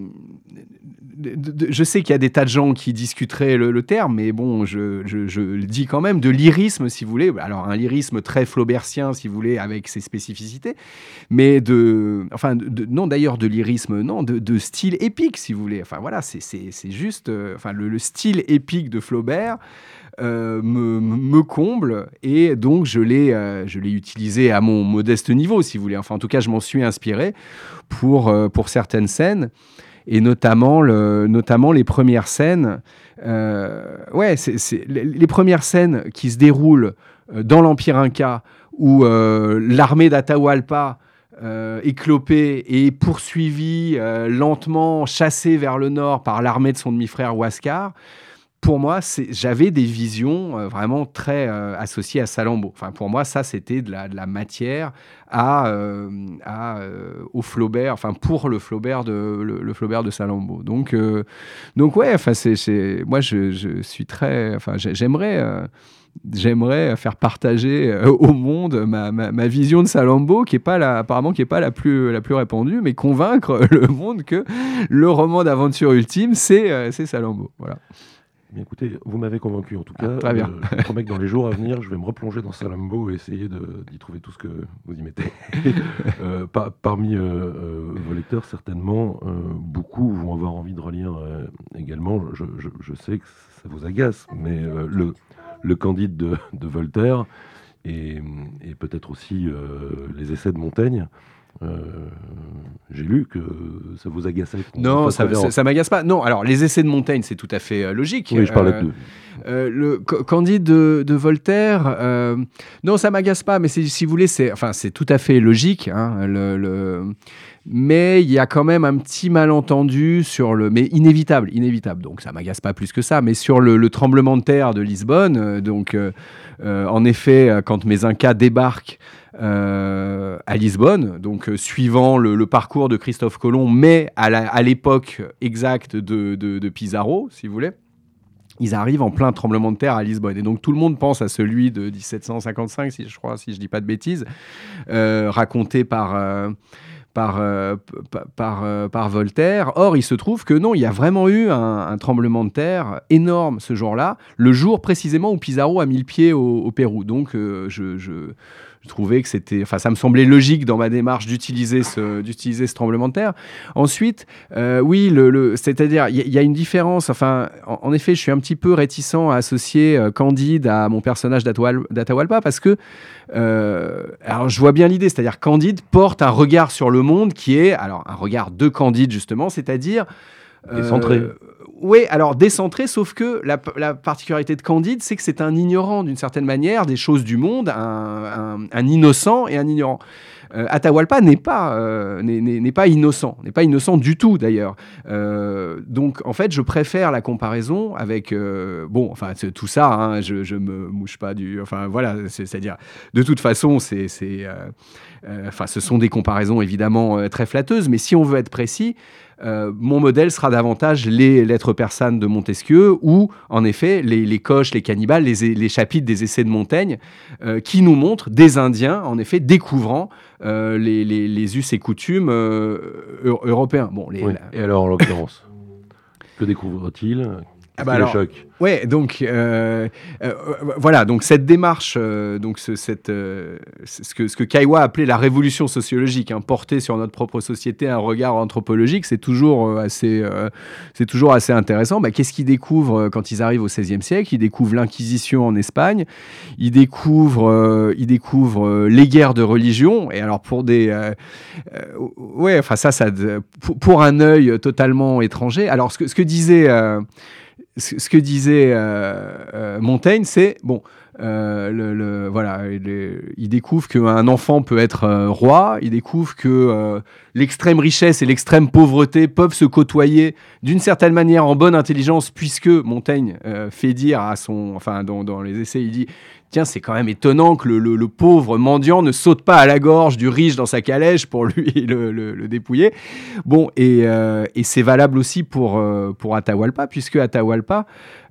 de, de, je sais qu'il y a des tas de gens qui discuteraient le, le terme, mais bon, je, je, je le dis quand même, de lyrisme, si vous voulez. Alors, un lyrisme très flaubertien, si vous voulez, avec ses spécificités, mais de... Enfin, de, non, d'ailleurs, de lyrisme, non, de, de style épique, si vous voulez. Enfin, voilà, c'est, c'est, c'est juste... Euh, enfin, le, le style épique de Flaubert euh, me, me comble, et donc je l'ai, euh, je l'ai utilisé à mon modeste niveau, si vous voulez. Enfin, en tout cas, je m'en suis inspiré pour, euh, pour certaines scènes, et notamment, le, notamment les premières scènes. Euh, ouais, c'est, c'est, les, les premières scènes qui se déroulent dans l'Empire Inca, où euh, l'armée d'Atahualpa, euh, éclopée et poursuivie euh, lentement, chassée vers le nord par l'armée de son demi-frère Huascar. Pour moi, c'est, j'avais des visions euh, vraiment très euh, associées à Salammbô. Enfin, pour moi, ça, c'était de la, de la matière à, euh, à, euh, au Flaubert, enfin, pour le Flaubert de, le, le Flaubert de Salammbô. Donc, euh, donc ouais, enfin, c'est, c'est, moi, je, je suis très... Enfin, j'aimerais... Euh, J'aimerais faire partager euh, au monde ma, ma, ma vision de Salammbô, qui est pas la, apparemment qui n'est pas la plus, la plus répandue, mais convaincre le monde que le roman d'aventure ultime, c'est, euh, c'est Salammbô. Voilà. Bien, écoutez, vous m'avez convaincu en tout cas. Ah, très bien. Euh, je vous promets que dans les jours à venir, je vais me replonger dans Salammbô et essayer de, d'y trouver tout ce que vous y mettez. euh, par, parmi euh, euh, vos lecteurs, certainement, euh, beaucoup vont avoir envie de relire euh, également. Je, je, je sais que ça vous agace, mais euh, le Le Candide de, de Voltaire et, et peut-être aussi euh, les essais de Montaigne. Euh, j'ai lu que ça vous agaçait. Non, ça, ça, ça m'agace pas. Non, alors les essais de Montaigne, c'est tout à fait euh, logique. Oui, je parlais euh, de... Euh, le Candide de, de Voltaire, euh, non, ça m'agace pas, mais si vous voulez, c'est, enfin, c'est tout à fait logique. Hein, le, le... Mais il y a quand même un petit malentendu sur le, mais inévitable, inévitable. Donc ça m'agace pas plus que ça, mais sur le, le tremblement de terre de Lisbonne. Euh, donc, euh, euh, en effet, quand mes Incas débarquent euh, à Lisbonne, donc euh, suivant le, le parcours de Christophe Colomb, mais à, la, à l'époque exacte de, de, de Pizarro, si vous voulez. Ils arrivent en plein tremblement de terre à Lisbonne. Et donc, tout le monde pense à celui de dix-sept cent cinquante-cinq, si je crois, si je ne dis pas de bêtises, euh, raconté par, euh, par, euh, par, par, euh, par Voltaire. Or, il se trouve que non, il y a vraiment eu un, un tremblement de terre énorme ce jour-là, le jour précisément où Pizarro a mis le pied au, au Pérou. Donc, euh, je... je Je trouvais que c'était, enfin, ça me semblait logique dans ma démarche d'utiliser ce, d'utiliser ce tremblement de terre. Ensuite, euh, oui, le, le, c'est-à-dire, il y, y a une différence. Enfin, en, en effet, je suis un petit peu réticent à associer euh, Candide à mon personnage d'Atahual- d'Atahualpa parce que, euh, alors, je vois bien l'idée, c'est-à-dire Candide porte un regard sur le monde qui est, alors, un regard de Candide justement, c'est-à-dire décentré. Euh, oui, alors décentré, sauf que la, la particularité de Candide, c'est que c'est un ignorant d'une certaine manière des choses du monde, un, un, un innocent et un ignorant. Euh, Atahualpa n'est pas, euh, n'est, n'est, n'est pas innocent, n'est pas innocent du tout d'ailleurs. Euh, donc en fait, je préfère la comparaison avec, euh, bon, enfin c'est tout ça, hein, je, je me mouche pas du, enfin voilà, c'est, c'est-à-dire de toute façon, c'est, c'est, euh, euh, enfin ce sont des comparaisons évidemment euh, très flatteuses, mais si on veut être précis. Euh, mon modèle sera davantage les lettres persanes de Montesquieu ou, en effet, les, les coches, les cannibales, les, les chapitres des essais de Montaigne euh, qui nous montrent des Indiens, en effet, découvrant euh, les, les, les us et coutumes euh, européens. Bon, les, oui. la... Et alors, en l'occurrence, que découvre-t-il ? Ah bah alors, choc. Ouais, donc euh, euh, voilà, donc cette démarche, euh, donc ce, cette, euh, ce que ce que Kaiwa appelait la révolution sociologique, hein, porter sur notre propre société un regard anthropologique, c'est toujours euh, assez, euh, c'est toujours assez intéressant. Bah, qu'est-ce qu'ils découvrent euh, quand ils arrivent au seizième siècle ? Ils découvrent l'Inquisition en Espagne, ils découvrent, euh, ils découvrent euh, les guerres de religion. Et alors pour des, euh, euh, ouais, enfin ça, ça, pour, pour un œil totalement étranger. Alors ce que ce que disait euh, Ce que disait euh, euh, Montaigne, c'est bon. Euh, le, le, voilà, le, il découvre qu'un enfant peut être euh, roi. Il découvre que euh, l'extrême richesse et l'extrême pauvreté peuvent se côtoyer d'une certaine manière en bonne intelligence, puisque Montaigne euh, fait dire à son, enfin dans, dans les essais, il dit. Tiens, c'est quand même étonnant que le, le, le pauvre mendiant ne saute pas à la gorge du riche dans sa calèche pour lui le, le, le dépouiller. Bon, et, euh, et c'est valable aussi pour, euh, pour Atahualpa, puisque Atahualpa,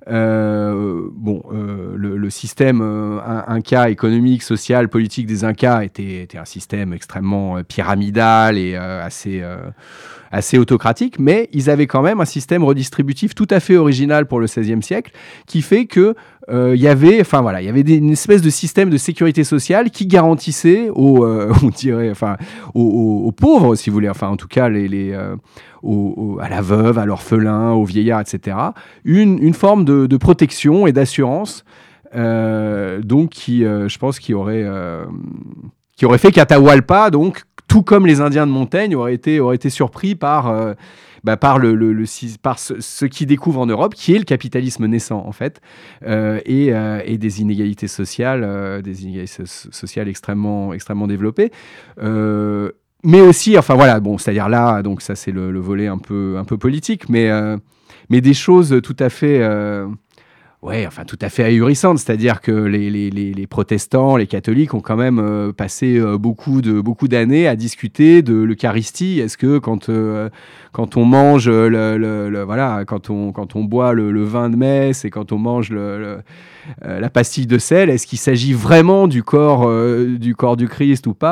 euh, bon, euh, le, le système euh, inca économique, social, politique des Incas était, était un système extrêmement euh, pyramidal et euh, assez... Euh, assez autocratique, mais ils avaient quand même un système redistributif tout à fait original pour le seizième siècle, qui fait que euh, y avait, enfin voilà, il y avait des, une espèce de système de sécurité sociale qui garantissait aux, euh, on dirait, enfin, aux, aux, aux pauvres, si vous voulez, enfin en tout cas les, les euh, aux, aux, à la veuve, à l'orphelin, aux vieillards, et cetera, une, une forme de, de protection et d'assurance, euh, donc qui, euh, je pense, qui aurait, euh, qui aurait fait qu'Atahualpa, donc tout comme les Indiens de Montaigne, auraient été, auraient été surpris par, euh, bah, par, le, le, le, par ce, ce qu'ils découvrent en Europe, qui est le capitalisme naissant, en fait, euh, et, euh, et des inégalités sociales, euh, des inégalités sociales extrêmement, extrêmement développées. Euh, mais aussi, enfin voilà, bon, c'est-à-dire là, donc ça c'est le, le volet un peu, un peu politique, mais, euh, mais des choses tout à fait... Euh, Ouais, enfin tout à fait ahurissante, c'est-à-dire que les, les, les, les protestants, les catholiques ont quand même euh, passé euh, beaucoup, de, beaucoup d'années à discuter de l'Eucharistie. Est-ce que quand, euh, quand on mange, le, le, le, voilà, quand on, quand on boit le, le vin de messe et quand on mange le, le, euh, la pastille de sel, est-ce qu'il s'agit vraiment du corps, euh, du, corps du Christ ou pas ?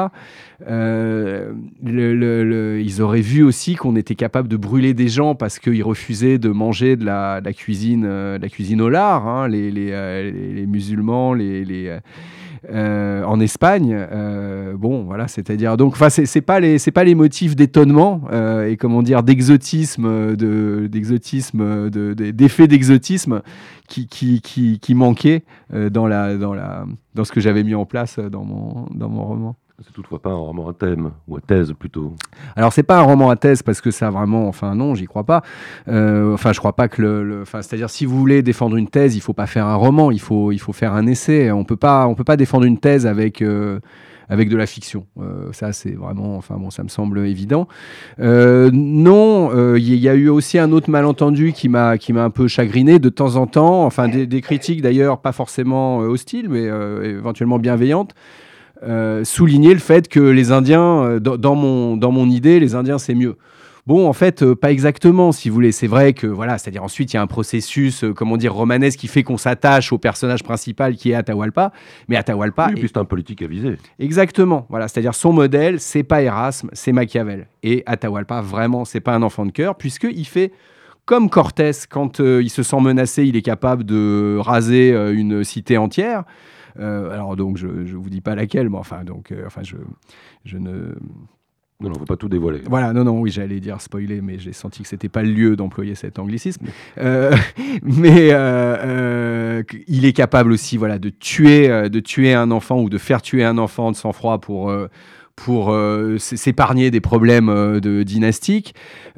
Euh, le, le, le, ils auraient vu aussi qu'on était capable de brûler des gens parce qu'ils refusaient de manger de la, de la cuisine, euh, de la cuisine au lard, hein, les, les, euh, les, les musulmans, les, les euh, en Espagne. Euh, bon, voilà, c'est-à-dire donc, enfin, c'est, c'est pas les, c'est pas les motifs d'étonnement euh, et comment dire d'exotisme, de, d'exotisme, de, de, d'effet d'exotisme qui, qui, qui, qui manquaient euh, dans la, dans la, dans ce que j'avais mis en place dans mon, dans mon roman. C'est toutefois pas un roman à thème, ou à thèse plutôt. Alors, c'est pas un roman à thèse parce que ça vraiment, enfin non, j'y crois pas. Euh, enfin, je crois pas que le, le enfin, c'est-à-dire si vous voulez défendre une thèse, il faut pas faire un roman, il faut, il faut faire un essai. On peut pas, on peut pas défendre une thèse avec. Euh, avec de la fiction. Euh, ça, c'est vraiment... Enfin, bon, ça me semble évident. Euh, non, il euh, y, y a eu aussi un autre malentendu qui m'a, qui m'a un peu chagriné de temps en temps. Enfin, des, des critiques, d'ailleurs, pas forcément euh, hostiles, mais euh, éventuellement bienveillantes. Euh, souligner le fait que les Indiens, euh, dans, dans, mon, dans mon idée, les Indiens, c'est mieux. Bon, en fait, euh, pas exactement, si vous voulez. C'est vrai que, voilà, c'est-à-dire ensuite, il y a un processus, euh, comment dire, romanesque qui fait qu'on s'attache au personnage principal qui est Atahualpa. Mais Atahualpa... Oui, puis c'est un politique avisé. Exactement, voilà. C'est-à-dire son modèle, c'est pas Erasme, c'est Machiavel. Et Atahualpa, vraiment, c'est pas un enfant de cœur, puisqu'il fait... Comme Cortés, quand euh, il se sent menacé, il est capable de raser euh, une cité entière. Euh, alors donc, je ne vous dis pas laquelle, mais enfin, donc, euh, enfin je, je ne... Non, non, faut pas tout dévoiler. Voilà, non, non, oui, j'allais dire spoiler, mais j'ai senti que c'était pas le lieu d'employer cet anglicisme. Euh, mais euh, euh, il est capable aussi, voilà, de tuer, euh, de tuer un enfant ou de faire tuer un enfant de sang-froid pour... Euh, pour euh, s'épargner des problèmes euh, de dynastiques.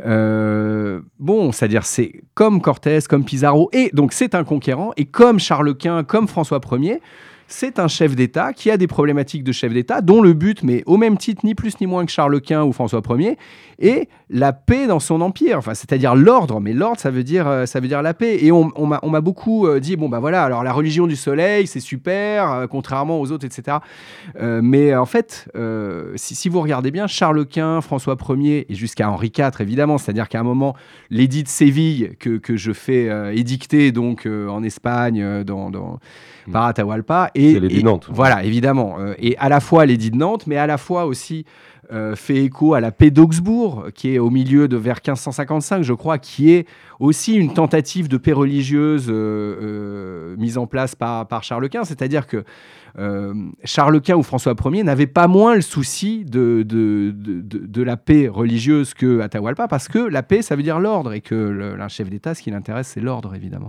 Euh, bon, c'est-à-dire c'est comme Cortés, comme Pizarro, et donc c'est un conquérant, et comme Charles Quint, comme François Ier, c'est un chef d'État qui a des problématiques de chef d'État, dont le but, mais au même titre, ni plus ni moins que Charles Quint ou François Ier, est la paix dans son empire, enfin, c'est-à-dire l'ordre, mais l'ordre, ça veut dire, euh, ça veut dire la paix. Et on, on m'a, on m'a beaucoup euh, dit, bon, ben voilà, alors la religion du soleil, c'est super, euh, contrairement aux autres, et cetera. Euh, mais en fait, euh, si, si vous regardez bien, Charles Quint, François Ier, et jusqu'à Henri quatre, évidemment, c'est-à-dire qu'à un moment, l'édit de Séville, que, que je fais euh, édicter donc, euh, en Espagne, euh, dans... dans par Atahualpa. Et, c'est l'édit de Nantes. Voilà, évidemment. Euh, et à la fois l'édit de Nantes, mais à la fois aussi euh, fait écho à la paix d'Augsbourg, qui est au milieu de vers quinze cent cinquante-cinq, je crois, qui est aussi une tentative de paix religieuse euh, euh, mise en place par, par Charles Quint. C'est-à-dire que euh, Charles Quint ou François Ier n'avaient pas moins le souci de, de, de, de, de la paix religieuse que Atahualpa, parce que la paix, ça veut dire l'ordre, et que le, un chef d'État, ce qui l'intéresse, c'est l'ordre, évidemment.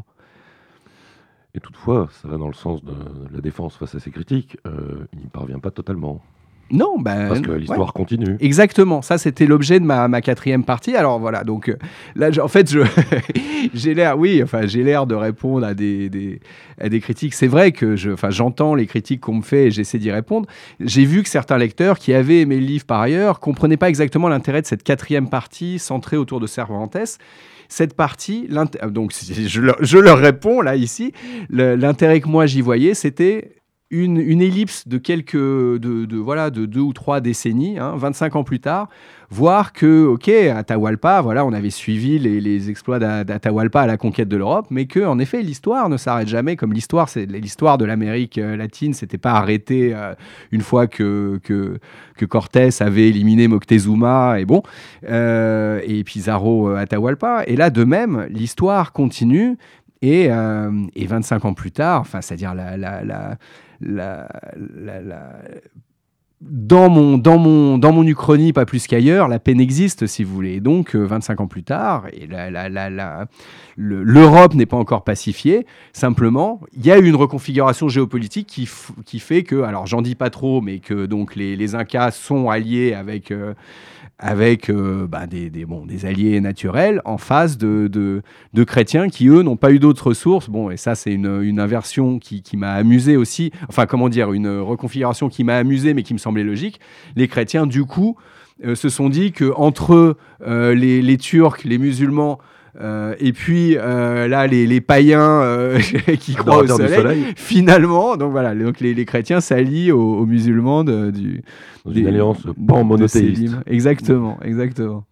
Et toutefois, ça va dans le sens de la défense face à ces critiques, euh, il n'y parvient pas totalement. Non, ben, parce que l'histoire ouais. continue. Exactement, ça c'était l'objet de ma, ma quatrième partie. Alors voilà, donc euh, là, en fait, je, j'ai l'air, oui, enfin, j'ai l'air de répondre à des, des, à des critiques. C'est vrai que je, enfin, j'entends les critiques qu'on me fait et j'essaie d'y répondre. J'ai vu que certains lecteurs qui avaient aimé le livre par ailleurs comprenaient pas exactement l'intérêt de cette quatrième partie centrée autour de Cervantes. Cette partie, donc je leur, je leur réponds là ici, le, l'intérêt que moi j'y voyais, c'était Une, une ellipse de quelques, de, de, voilà, de deux ou trois décennies, hein, vingt-cinq ans plus tard, voir que, ok, Atahualpa, voilà, on avait suivi les, les exploits d'Atahualpa à la conquête de l'Europe, mais que, en effet, l'histoire ne s'arrête jamais, comme l'histoire, c'est l'histoire de l'Amérique latine, s'était pas arrêtée euh, une fois que, que, que Cortés avait éliminé Moctezuma, et bon, euh, et Pizarro, euh, Atahualpa, et là, de même, l'histoire continue. Et, euh, et vingt-cinq ans plus tard, enfin, c'est-à-dire la, la, la, la, la, la... Dans, mon, dans, mon, dans mon uchronie, pas plus qu'ailleurs, la paix n'existe, si vous voulez. Et donc, euh, vingt-cinq ans plus tard, et la, la, la, la, le, l'Europe n'est pas encore pacifiée. Simplement, il y a eu une reconfiguration géopolitique qui, f- qui fait que, alors j'en dis pas trop, mais que donc, les, les Incas sont alliés avec... Euh, avec euh, bah, des, des, bon, des alliés naturels en face de, de, de chrétiens qui, eux, n'ont pas eu d'autres sources. Bon, et ça, c'est une, une inversion qui, qui m'a amusé aussi. Enfin, comment dire, une reconfiguration qui m'a amusé, mais qui me semblait logique. Les chrétiens, du coup, euh, se sont dit qu'entre euh, les, les Turcs, les musulmans, Euh, et puis euh, là, les, les païens euh, qui croient au soleil, soleil, finalement, donc voilà, donc les, les chrétiens s'allient aux, aux musulmans de, du, dans des, une alliance pan-monothéiste. Exactement, exactement.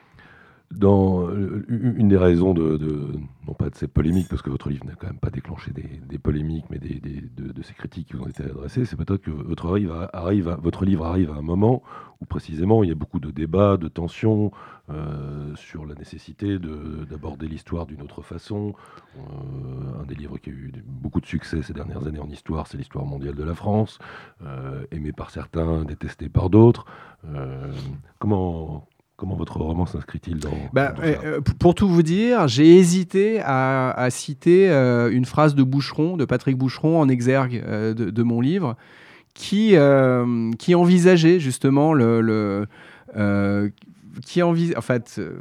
Dans euh, une des raisons de, de, non pas de ces polémiques, parce que votre livre n'a quand même pas déclenché des, des polémiques, mais des, des, de, de ces critiques qui vous ont été adressées, c'est peut-être que votre, arrive à, arrive à, votre livre arrive à un moment où précisément il y a beaucoup de débats, de tensions euh, sur la nécessité de, d'aborder l'histoire d'une autre façon. Euh, un des livres qui a eu beaucoup de succès ces dernières années en histoire, c'est l'histoire mondiale de la France, euh, aimé par certains, détesté par d'autres. Euh, comment... Comment votre roman s'inscrit-il dans, bah, dans euh, Pour tout vous dire, j'ai hésité à, à citer euh, une phrase de Boucheron, de Patrick Boucheron, en exergue euh, de, de mon livre, qui, euh, qui envisageait justement le... le euh, qui envis- en fait, euh,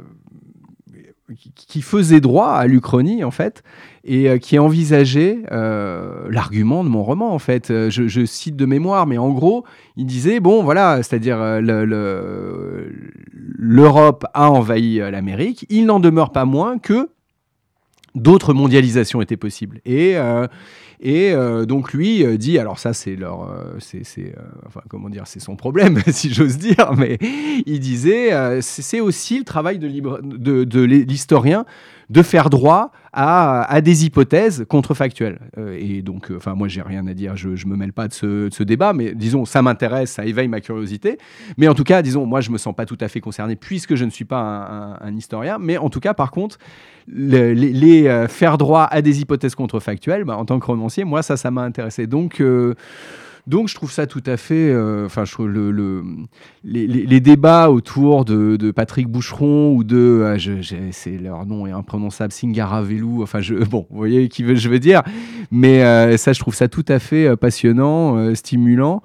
qui faisait droit à l'Uchronie, en fait, et euh, qui envisageait euh, l'argument de mon roman, en fait. Je, je cite de mémoire, mais en gros, il disait, bon, voilà, c'est-à-dire euh, le, le, l'Europe a envahi euh, l'Amérique, il n'en demeure pas moins que d'autres mondialisations étaient possibles. Et... Euh, Et euh, donc lui euh, dit, alors ça c'est leur, euh, c'est, c'est, euh, enfin comment dire, c'est son problème si j'ose dire, mais il disait, euh, c'est, c'est aussi le travail de, libre, de, de l'historien de faire droit à, à des hypothèses contrefactuelles. Euh, et donc, enfin euh, moi j'ai rien à dire, je, je me mêle pas de ce, de ce débat, mais disons ça m'intéresse, ça éveille ma curiosité. Mais en tout cas, disons, moi je me sens pas tout à fait concerné puisque je ne suis pas un, un, un historien. Mais en tout cas, par contre, le, les, les euh, faire droit à des hypothèses contrefactuelles, bah, en tant que romancier, moi ça, ça m'a intéressé. Donc euh, Donc, je trouve ça tout à fait... Enfin, euh, je trouve le, le, les, les, les débats autour de, de Patrick Boucheron ou de... Ah, je, j'ai, c'est, leur nom est imprononçable, Singaravelou. Enfin, je, bon, vous voyez qui veut, je veux dire. Mais euh, ça, je trouve ça tout à fait euh, passionnant, euh, stimulant.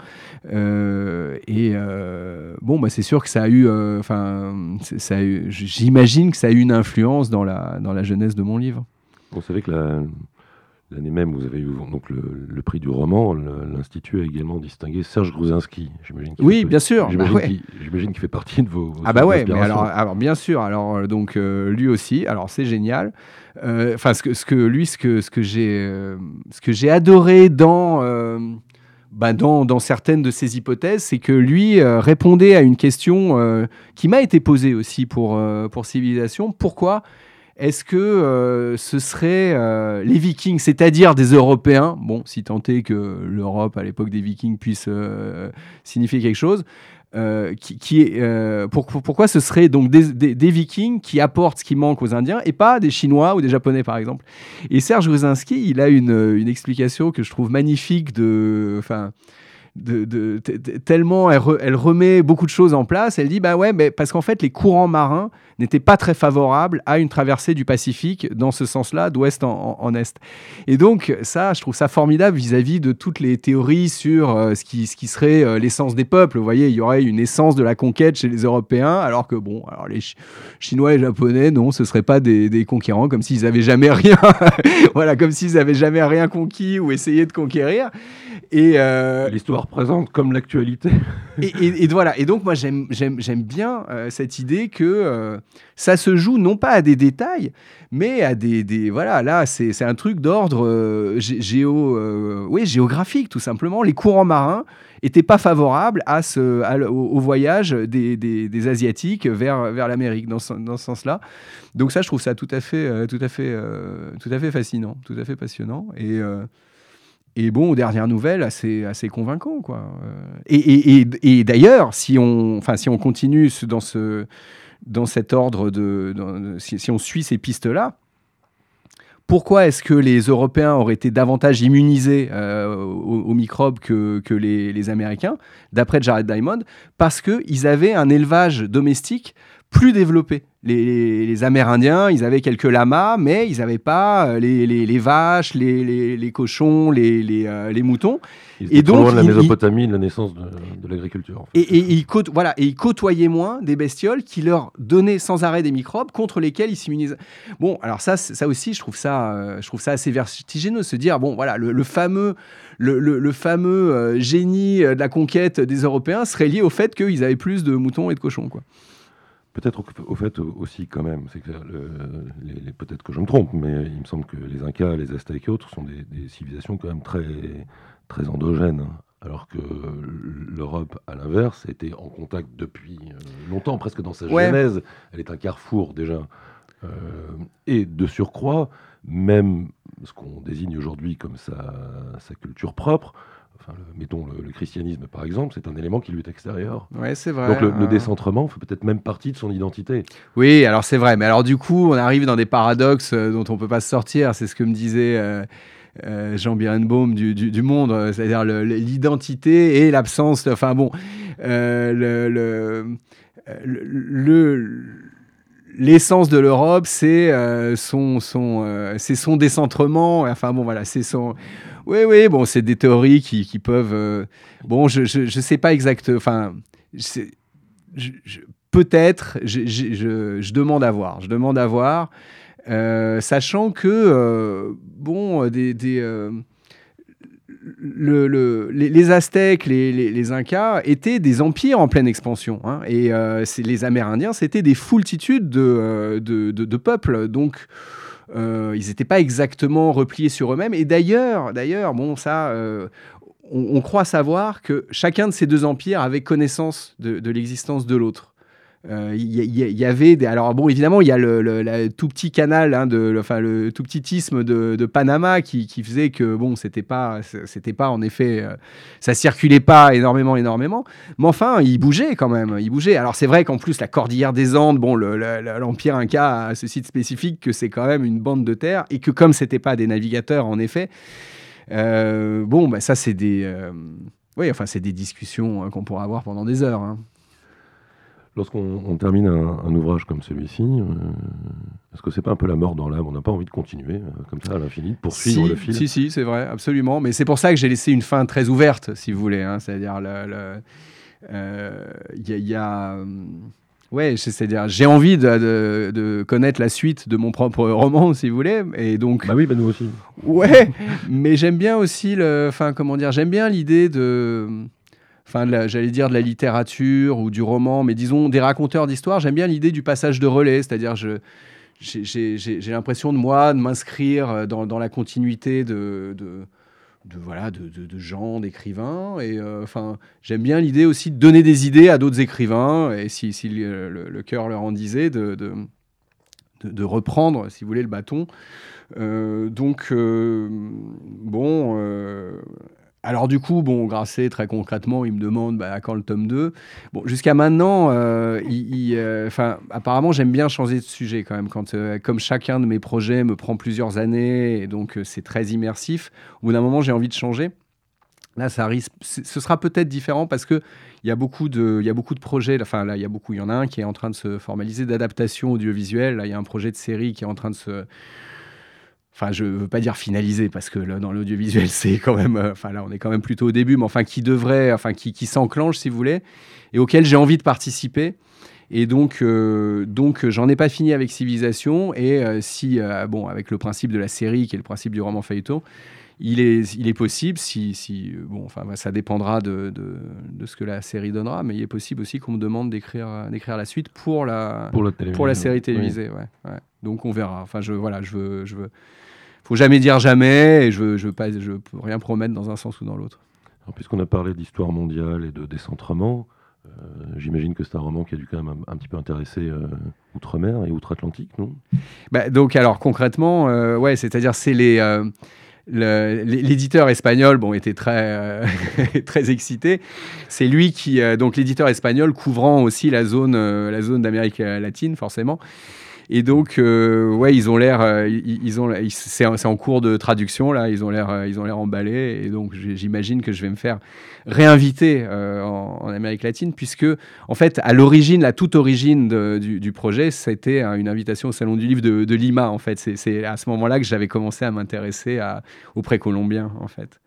Euh, et euh, bon, bah, c'est sûr que ça a eu... Enfin, euh, ça a eu, j'imagine que ça a eu une influence dans la, dans la jeunesse de mon livre. Vous savez que la... L'année même, vous avez eu donc le, le prix du roman. Le, L'Institut a également distingué Serge Gruzinski. J'imagine oui, fait, bien sûr. J'imagine, bah, qu'il, ouais. j'imagine qu'il fait partie de vos, vos ah bah ouais, mais alors, alors bien sûr. Alors donc euh, lui aussi. Alors c'est génial. Enfin, euh, ce que ce que lui, ce que ce que j'ai euh, ce que j'ai adoré dans euh, bah, dans dans certaines de ses hypothèses, c'est que lui euh, répondait à une question euh, qui m'a été posée aussi pour euh, pour Civilisation. Pourquoi est-ce que euh, ce serait euh, les Vikings, c'est-à-dire des Européens, bon, si tant est que l'Europe à l'époque des Vikings puisse euh, signifier quelque chose, euh, qui, qui est, euh, pour, pour, pourquoi ce serait donc des, des, des Vikings qui apportent ce qui manque aux Indiens et pas des Chinois ou des Japonais, par exemple. Et Serge Gruzinski, il a une, une explication que je trouve magnifique de... Enfin, De, de, de, de, tellement elle, re, elle remet beaucoup de choses en place. Elle dit bah ouais, mais parce qu'en fait les courants marins n'étaient pas très favorables à une traversée du Pacifique dans ce sens-là, d'ouest en, en, en est. Et donc ça, je trouve ça formidable vis-à-vis de toutes les théories sur euh, ce, qui, ce qui serait euh, l'essence des peuples. Vous voyez, il y aurait une essence de la conquête chez les Européens, alors que bon, alors les Ch- Chinois et les Japonais, non, ce seraient pas des, des conquérants, comme s'ils avaient jamais rien, voilà, comme s'ils avaient jamais rien conquis ou essayé de conquérir. Et euh, l'histoire présente comme l'actualité. et, et, et voilà. Et donc moi j'aime j'aime j'aime bien euh, cette idée que euh, ça se joue non pas à des détails, mais à des des voilà là c'est c'est un truc d'ordre euh, géo euh, oui géographique tout simplement. Les courants marins étaient pas favorables à ce à, au, au voyage des, des des asiatiques vers vers l'Amérique dans ce, dans ce sens-là. Donc ça je trouve ça tout à fait euh, tout à fait euh, tout à fait fascinant, tout à fait passionnant et euh, Et bon, aux dernières nouvelles, assez, assez convaincant, quoi. Et, et, et, et d'ailleurs, si on, enfin, si on continue dans, ce, dans cet ordre, de, dans, si, si on suit ces pistes-là, pourquoi est-ce que les Européens auraient été davantage immunisés euh, aux, aux microbes que, que les, les Américains, d'après Jared Diamond? Parce qu'ils avaient un élevage domestique plus développé. Les, les, les Amérindiens, ils avaient quelques lamas, mais ils n'avaient pas les, les, les vaches, les, les, les cochons, les, les, euh, les moutons. Ils étaient et donc, loin de la Mésopotamie, de la naissance de, de l'agriculture. En fait. Et, et, ils côte, voilà, et ils côtoyaient moins des bestioles qui leur donnaient sans arrêt des microbes contre lesquels ils s'immunisaient. Bon, alors ça, ça aussi, je trouve ça, euh, je trouve ça assez vertigineux, se dire, bon, voilà, le, le fameux, le, le, le fameux euh, génie de la conquête des Européens serait lié au fait qu'ils avaient plus de moutons et de cochons, quoi. Peut-être au, au fait aussi quand même, c'est que le, les, les, peut-être que je me trompe, mais il me semble que les Incas, les Aztèques et autres sont des, des civilisations quand même très, très endogènes, hein, alors que l'Europe, à l'inverse, était en contact depuis longtemps, presque dans sa ouais. genèse. Elle est un carrefour déjà. Euh, et de surcroît, même ce qu'on désigne aujourd'hui comme sa, sa culture propre, enfin, le, mettons le, le christianisme par exemple, c'est un élément qui lui est extérieur. Ouais, c'est vrai. Donc le, euh... le décentrement fait peut-être même partie de son identité. Oui, alors c'est vrai, mais alors du coup, on arrive dans des paradoxes euh, dont on peut pas se sortir. C'est ce que me disait euh, euh, Jean Birenbaum du, du, du Monde, euh, c'est-à-dire le, l'identité et l'absence. Enfin bon, euh, le, le, le, le l'essence de l'Europe, c'est euh, son, son, euh, c'est son décentrement. Enfin bon, voilà, c'est son. Oui, oui, bon, c'est des théories qui, qui peuvent. Euh... Bon, je, je, je sais pas exactement. Enfin, je, je, je, peut-être. Je, je, je, je demande à voir. Je demande à voir, euh, sachant que euh, bon, des, des euh, Le, le, les, les Aztèques, les, les, les Incas étaient des empires en pleine expansion. Hein, et euh, c'est, les Amérindiens, c'était des foultitudes de, de, de, de peuples. Donc, euh, ils n'étaient pas exactement repliés sur eux-mêmes. Et d'ailleurs, d'ailleurs bon, ça, euh, on, on croit savoir que chacun de ces deux empires avait connaissance de, de l'existence de l'autre. Il euh, y, y, y avait des... Alors bon, évidemment, il y a le, le, le tout petit canal, hein, de, le, enfin le tout petit isthme de, de Panama qui, qui faisait que bon, c'était pas, c'était pas en effet, euh, ça circulait pas énormément, énormément. Mais enfin, il bougeait quand même, il bougeait. Alors c'est vrai qu'en plus la cordillère des Andes, bon, le, le, l'empire Inca a ce site spécifique que c'est quand même une bande de terre et que comme c'était pas des navigateurs, en effet, euh, bon, bah ça c'est des, euh, oui, enfin c'est des discussions hein, qu'on pourra avoir pendant des heures. Hein. Lorsqu'on on termine un, un ouvrage comme celui-ci, euh, est-ce que c'est pas un peu la mort dans l'âme ? On n'a pas envie de continuer euh, comme ça à l'infini, de poursuivre si, le fil ? Si, si, c'est vrai, absolument. Mais c'est pour ça que j'ai laissé une fin très ouverte, si vous voulez. Hein. C'est-à-dire, le, le, euh, y a, y a, ouais, c'est-à-dire, j'ai envie de, de, de connaître la suite de mon propre roman, si vous voulez. Et donc, bah oui, bah nous aussi. Ouais, mais j'aime bien aussi, le, enfin, comment dire, j'aime bien l'idée de... Enfin, de la, j'allais dire de la littérature ou du roman, mais disons des raconteurs d'histoire, j'aime bien l'idée du passage de relais, c'est-à-dire je, j'ai, j'ai, j'ai l'impression de moi de m'inscrire dans, dans la continuité de, de, de, voilà, de, de, de gens, d'écrivains, et euh, enfin, j'aime bien l'idée aussi de donner des idées à d'autres écrivains, et si, si le, le, le cœur leur en disait, de, de, de, de reprendre, si vous voulez, le bâton. Euh, donc, euh, bon... Euh, Alors du coup, bon, Grasset, très concrètement, il me demande bah, à quand le tome deux. Bon, jusqu'à maintenant, euh, il, il, euh, apparemment, j'aime bien changer de sujet quand même. Quand, euh, comme chacun de mes projets me prend plusieurs années, et donc euh, c'est très immersif, au bout d'un moment, j'ai envie de changer. Là, ça risque, ce sera peut-être différent parce qu'il y a beaucoup de, il y a beaucoup de projets. Enfin, là, il y a beaucoup, il y en a un qui est en train de se formaliser d'adaptation audiovisuelle. Là, il y a un projet de série qui est en train de se... Enfin, je ne veux pas dire finalisé, parce que là, dans l'audiovisuel, c'est quand même... Euh, enfin, là, on est quand même plutôt au début, mais enfin, qui devrait... Enfin, qui, qui s'enclenche, si vous voulez, et auquel j'ai envie de participer. Et donc, euh, donc j'en ai pas fini avec Civilisation. Et euh, si... Euh, bon, avec le principe de la série, qui est le principe du roman feuilleton, il est, il est possible, si... si bon, enfin, ça dépendra de, de, de ce que la série donnera, mais il est possible aussi qu'on me demande d'écrire, d'écrire la suite pour la, pour la, pour la série télévisée. Oui. Ouais, ouais. Donc, on verra. Enfin, je, voilà, je veux... Je veux faut jamais dire jamais, et je ne je je, je peux rien promettre dans un sens ou dans l'autre. Alors, puisqu'on a parlé d'histoire mondiale et de décentrement, euh, j'imagine que c'est un roman qui a dû quand même un, un petit peu intéresser euh, Outre-mer et Outre-Atlantique, non ? Bah, donc, alors, concrètement, euh, ouais, c'est-à-dire, c'est les... Euh, Le, l'éditeur espagnol bon, était très, euh, très excité. C'est lui qui... Euh, donc, l'éditeur espagnol couvrant aussi la zone, euh, la zone d'Amérique latine, forcément. Et donc, euh, ouais, ils ont l'air... Euh, ils, ils ont, ils, c'est, c'est en cours de traduction, là. Ils ont l'air, euh, ils ont l'air emballés. Et donc, j'imagine que je vais me faire réinviter euh, en, en Amérique latine, puisque, en fait, à l'origine, la toute origine de, du, du projet, c'était une invitation au Salon du Livre de, de Lima, en fait. C'est, c'est à ce moment-là que j'avais commencé à m'intéresser à, aux précolombiens, en fait.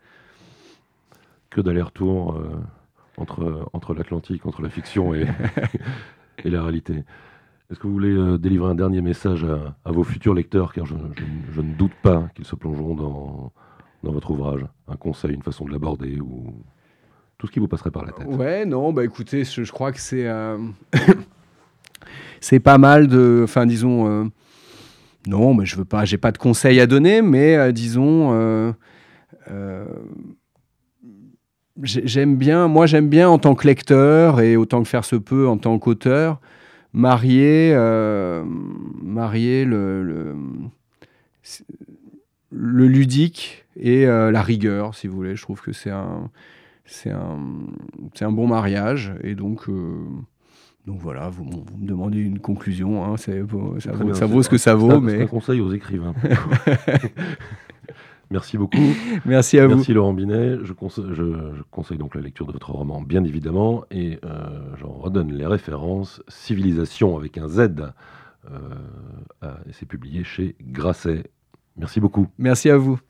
Que d'aller-retour euh, entre, entre l'Atlantique, entre la fiction et, et la réalité. Est-ce que vous voulez euh, délivrer un dernier message à, à vos futurs lecteurs, car je, je, je ne doute pas qu'ils se plongeront dans, dans votre ouvrage ? Un conseil, une façon de l'aborder, ou tout ce qui vous passerait par la tête ? Ouais, non, bah écoutez, je, je crois que c'est, euh... c'est pas mal de... Enfin, disons... Euh... Non, mais je veux pas... J'ai pas de conseils à donner, mais euh, disons... Euh... Euh... J'aime bien... Moi, j'aime bien, en tant que lecteur, et autant que faire se peut, en tant qu'auteur... Marier, euh, marier le, le, le ludique et euh, la rigueur, si vous voulez. Je trouve que c'est un, c'est un, c'est un bon mariage. Et donc, euh, donc voilà, vous, vous me demandez une conclusion. Hein, c'est, ça, vaut, bien, ça vaut ce que ça vaut. C'est un, mais... c'est un conseil aux écrivains. Merci beaucoup. Merci à Merci vous. Merci Laurent Binet. Je conseille, je, je conseille donc la lecture de votre roman, bien évidemment, et euh, j'en redonne les références. Civilisation avec un Z Euh, et c'est publié chez Grasset. Merci beaucoup. Merci à vous.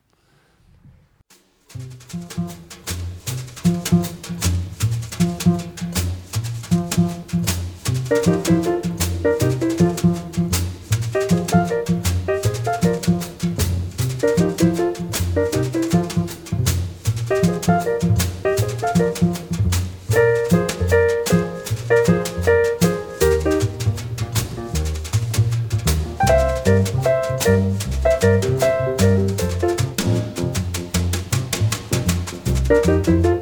Thank you.